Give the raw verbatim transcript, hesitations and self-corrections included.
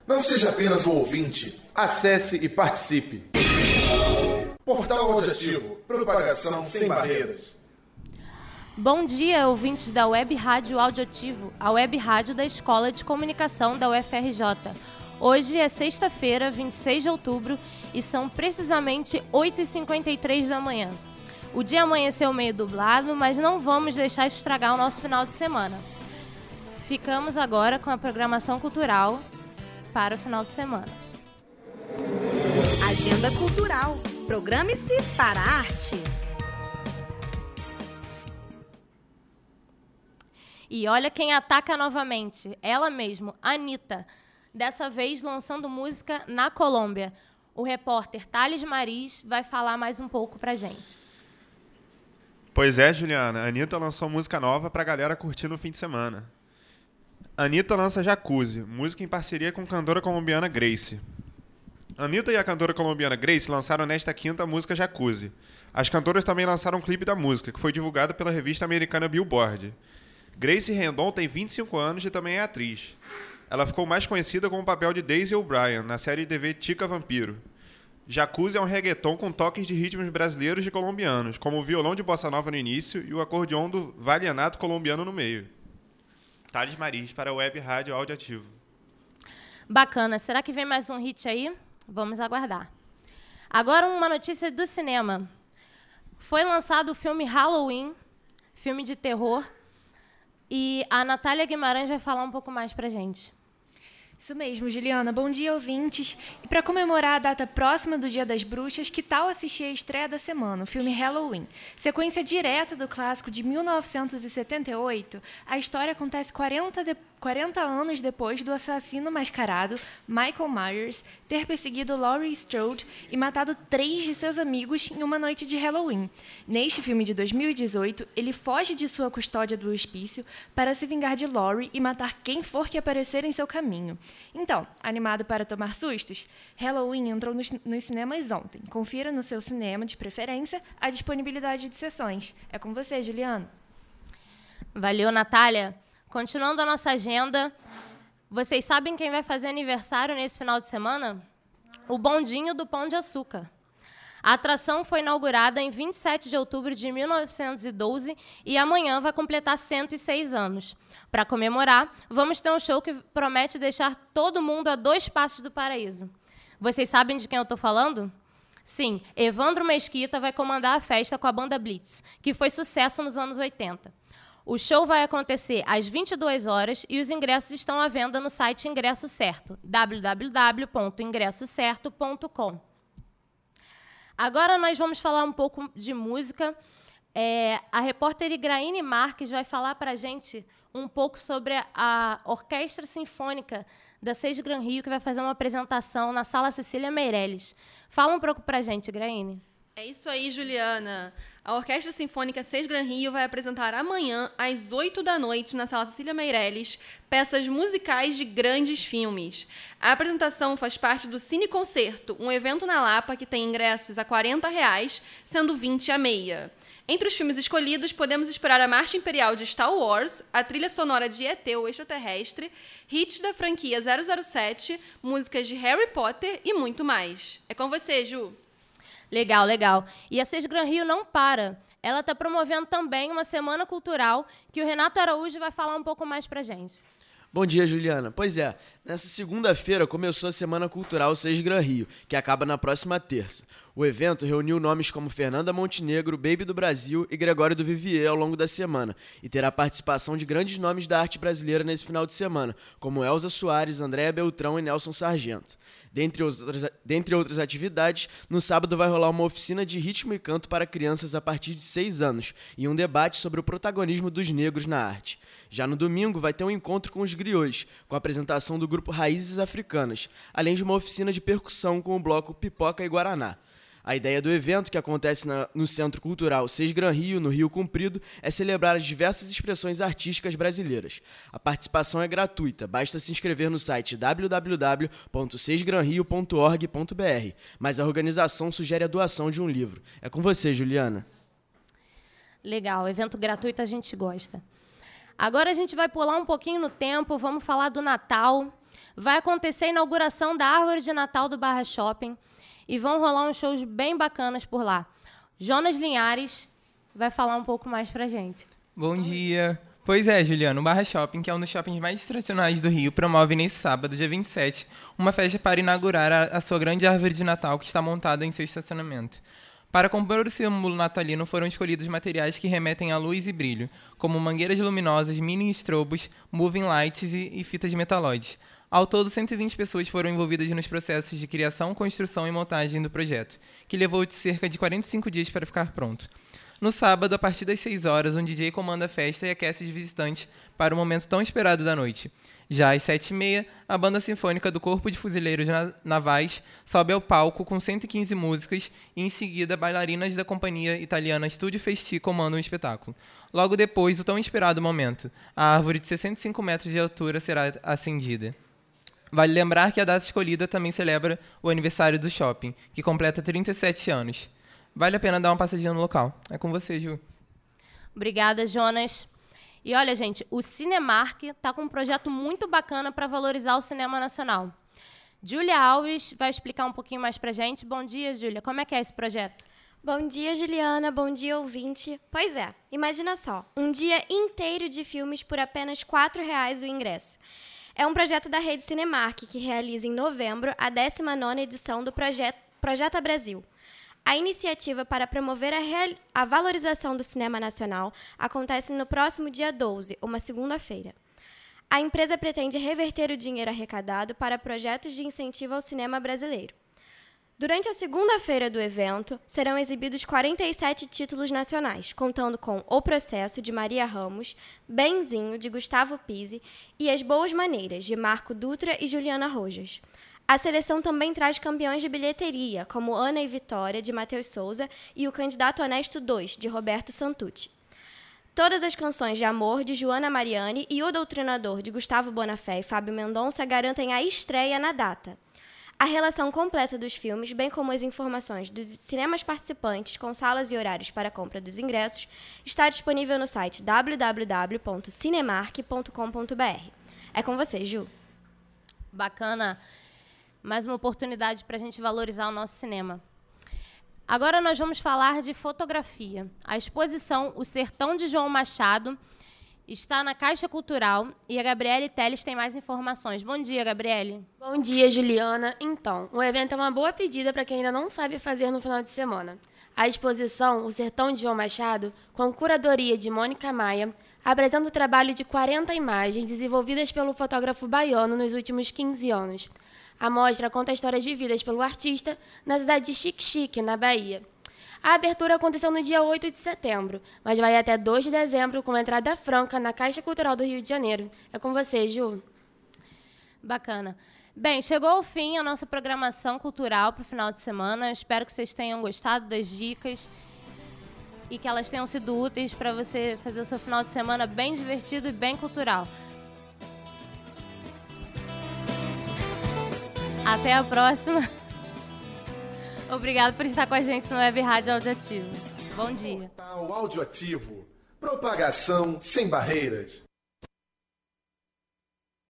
Não seja apenas um ouvinte, acesse e participe. Portal Audiativo, propagação sem barreiras. Bom dia, ouvintes da Web Rádio Audioativo, a web rádio da Escola de Comunicação da U F R J. Hoje é sexta-feira, vinte e seis de outubro, e são precisamente oito e cinquenta e três da manhã. O dia amanheceu meio dublado, mas não vamos deixar estragar o nosso final de semana. Ficamos agora com a programação cultural para o final de semana. Agenda Cultural. Programe-se para a arte. E olha quem ataca novamente, ela mesma, Anitta. Dessa vez lançando música na Colômbia. O repórter Thales Maris vai falar mais um pouco pra gente. Pois é, Juliana, a Anitta lançou música nova pra galera curtir no fim de semana. A Anitta lança Jacuzzi, música em parceria com a cantora colombiana Gracie. A Anitta e a cantora colombiana Gracie lançaram nesta quinta a música Jacuzzi. As cantoras também lançaram um clipe da música, que foi divulgado pela revista americana Billboard. Gracie Rendon tem vinte e cinco anos e também é atriz. Ela ficou mais conhecida com o papel de Daisy O'Brien, na série de T V Chica Vampiro. Jacuzzi é um reggaeton com toques de ritmos brasileiros e colombianos, como o violão de bossa nova no início e o acordeon do vallenato colombiano no meio. Thales Maris, para a Web Rádio Audioativo. Bacana. Será que vem mais um hit aí? Vamos aguardar. Agora uma notícia do cinema. Foi lançado o filme Halloween, filme de terror, e a Natália Guimarães vai falar um pouco mais pra gente. Isso mesmo, Juliana. Bom dia, ouvintes. E para comemorar a data próxima do Dia das Bruxas, que tal assistir a estreia da semana, o filme Halloween? Sequência direta do clássico de mil novecentos e setenta e oito, a história acontece quarenta, de... quarenta anos depois do assassino mascarado Michael Myers ter perseguido Laurie Strode e matado três de seus amigos em uma noite de Halloween. Neste filme de dois mil e dezoito, ele foge de sua custódia do hospício para se vingar de Laurie e matar quem for que aparecer em seu caminho. Então, animado para tomar sustos? Halloween entrou nos, nos cinemas ontem. Confira no seu cinema de preferência a disponibilidade de sessões. É com você, Juliana. Valeu, Natália. Continuando a nossa agenda, vocês sabem quem vai fazer aniversário nesse final de semana? O Bondinho do Pão de Açúcar. A atração foi inaugurada em vinte e sete de outubro de mil novecentos e doze e amanhã vai completar cento e seis anos. Para comemorar, vamos ter um show que promete deixar todo mundo a dois passos do paraíso. Vocês sabem de quem eu estou falando? Sim, Evandro Mesquita vai comandar a festa com a banda Blitz, que foi sucesso nos anos oitenta. O show vai acontecer às vinte e duas horas e os ingressos estão à venda no site Ingresso Certo, w w w ponto ingresso certo ponto com. Agora nós vamos falar um pouco de música. É, a repórter Igraine Marques vai falar para a gente um pouco sobre a Orquestra Sinfônica da Seix Gran Rio, que vai fazer uma apresentação na Sala Cecília Meirelles. Fala um pouco para a gente, Igraine. É isso aí, Juliana. A Orquestra Sinfônica Seix Gran Rio vai apresentar amanhã, às oito da noite, na Sala Cecília Meirelles, peças musicais de grandes filmes. A apresentação faz parte do Cine Concerto, um evento na Lapa que tem ingressos a quarenta reais, sendo vinte a meia. Entre os filmes escolhidos, podemos esperar a Marcha Imperial de Star Wars, a trilha sonora de E T, o Extraterrestre, hits da franquia zero zero sete, músicas de Harry Potter e muito mais. É com você, Ju. Legal, legal. E a Seix Gran Rio não para. Ela está promovendo também uma semana cultural que o Renato Araújo vai falar um pouco mais para a gente. Bom dia, Juliana. Pois é, nessa segunda-feira começou a Semana Cultural Seix Gran Rio, que acaba na próxima terça. O evento reuniu nomes como Fernanda Montenegro, Baby do Brasil e Gregório do Vivier ao longo da semana e terá participação de grandes nomes da arte brasileira nesse final de semana, como Elza Soares, Andréa Beltrão e Nelson Sargento. Dentre outras, dentre outras atividades, no sábado vai rolar uma oficina de ritmo e canto para crianças a partir de seis anos e um debate sobre o protagonismo dos negros na arte. Já no domingo vai ter um encontro com os griots, com a apresentação do grupo Raízes Africanas, além de uma oficina de percussão com o bloco Pipoca e Guaraná. A ideia do evento, que acontece na, no Centro Cultural Seix Gran Rio, no Rio Comprido, é celebrar as diversas expressões artísticas brasileiras. A participação é gratuita, basta se inscrever no site w w w ponto seis gran rio ponto org ponto b r, mas a organização sugere a doação de um livro. É com você, Juliana. Legal, evento gratuito a gente gosta. Agora a gente vai pular um pouquinho no tempo, vamos falar do Natal. vai acontecer a inauguração da árvore de Natal do Barra Shopping e vão rolar uns shows bem bacanas por lá. Jonas Linhares vai falar um pouco mais pra gente. Bom dia. Pois é, Juliana, o Barra Shopping, que é um dos shoppings mais tradicionais do Rio, promove nesse sábado, dia vinte e sete, uma festa para inaugurar a, a sua grande árvore de Natal que está montada em seu estacionamento. Para compor o símbolo natalino foram escolhidos materiais que remetem à luz e brilho, como mangueiras luminosas, mini estrobos, moving lights e, e fitas metalóides. Ao todo, cento e vinte pessoas foram envolvidas nos processos de criação, construção e montagem do projeto, que levou de cerca de quarenta e cinco dias para ficar pronto. No sábado, a partir das seis horas, um D J comanda a festa e aquece os visitantes para o momento tão esperado da noite. Já às sete e meia, a banda sinfônica do Corpo de Fuzileiros Navais sobe ao palco com cento e quinze músicas e, em seguida, bailarinas da companhia italiana Studio Festi comandam o espetáculo. Logo depois, o tão esperado momento. A árvore de sessenta e cinco metros de altura será acendida. Vale lembrar que a data escolhida também celebra o aniversário do shopping, que completa trinta e sete anos. Vale a pena dar uma passadinha no local. É com você, Ju. Obrigada, Jonas. E olha, gente, o Cinemark está com um projeto muito bacana para valorizar o cinema nacional. Júlia Alves vai explicar um pouquinho mais para a gente. Bom dia, Júlia. Como é que é esse projeto? Bom dia, Juliana. Bom dia, ouvinte. Pois é, imagina só, um dia inteiro de filmes por apenas quatro reais o ingresso. É um projeto da Rede Cinemark, que realiza em novembro a décima nona edição do projeto Projeta Brasil. A iniciativa para promover a, real... a valorização do cinema nacional acontece no próximo dia doze, uma segunda-feira. A empresa pretende reverter o dinheiro arrecadado para projetos de incentivo ao cinema brasileiro. Durante a segunda-feira do evento, serão exibidos quarenta e sete títulos nacionais, contando com O Processo, de Maria Ramos, Benzinho, de Gustavo Pizzi, e As Boas Maneiras, de Marco Dutra e Juliana Rojas. A seleção também traz campeões de bilheteria, como Ana e Vitória, de Matheus Souza, e O Candidato Honesto dois, de Roberto Santucci. Todas as canções de amor, de Joana Mariani, e O Doutrinador, de Gustavo Bonafé e Fábio Mendonça, garantem a estreia na data. A relação completa dos filmes, bem como as informações dos cinemas participantes com salas e horários para a compra dos ingressos, está disponível no site w w w ponto cinemark ponto com ponto b r. É com você, Ju. Bacana. Mais uma oportunidade para a gente valorizar o nosso cinema. Agora nós vamos falar de fotografia. A exposição O Sertão de João Machado está na Caixa Cultural e a Gabriele Teles tem mais informações. Bom dia, Gabriele. Bom dia, Juliana. Então, o evento é uma boa pedida para quem ainda não sabe fazer no final de semana. A exposição O Sertão de João Machado, com curadoria de Mônica Maia, apresenta o trabalho de quarenta imagens desenvolvidas pelo fotógrafo baiano nos últimos quinze anos. A mostra conta histórias vividas pelo artista na cidade de Xique-Xique, na Bahia. A abertura aconteceu no dia oito de setembro, mas vai até dois de dezembro com entrada franca na Caixa Cultural do Rio de Janeiro. É com você, Ju. Bacana. Bem, chegou ao fim a nossa programação cultural para o final de semana. Eu espero que vocês tenham gostado das dicas e que elas tenham sido úteis para você fazer o seu final de semana bem divertido e bem cultural. Até a próxima. Obrigado por estar com a gente no Web Rádio Audioativo. Bom dia. Portal Audioativo. Propagação sem barreiras.